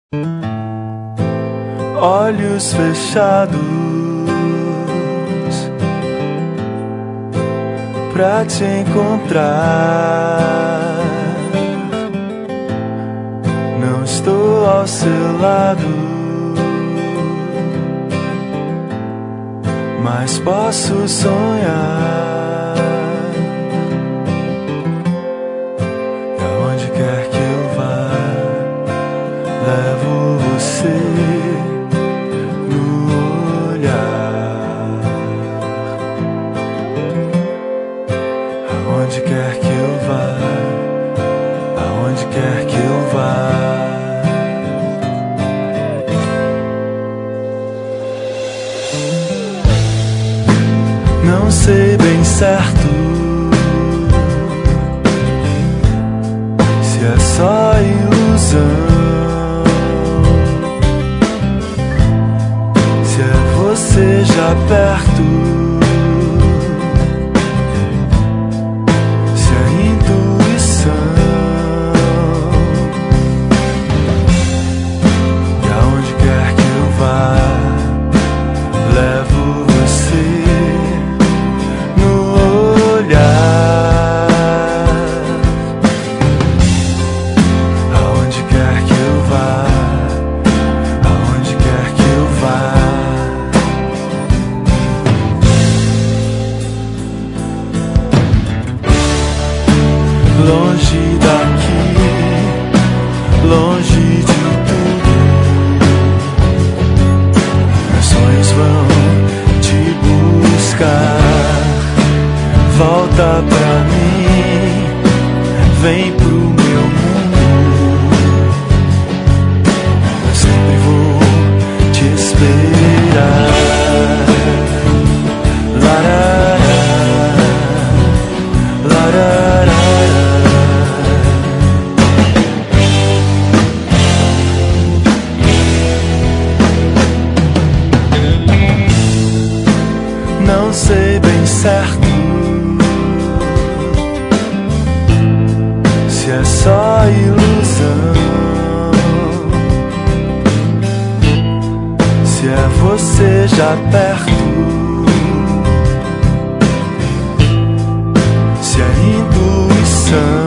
Olhos fechados pra te encontrar. Não estou ao seu lado, mas posso sonhar. E aonde quer que eu vá, levo você no olhar. Aonde quer que eu vá, aonde quer que eu vá. Não sei bem certo se é só ilusão, se é você já perto, se é intuição. E aonde quer que eu vá, levo você no olhar. Aonde quer que eu vá, aonde quer que eu vá. Longe daqui, longe de tudo, meus sonhos vão te buscar. Volta pra mim, vem pro meu mundo. Eu sempre vou te esperar. Larará, larará. Não sei bem certo se é só ilusão, se é você já perto, se é intuição.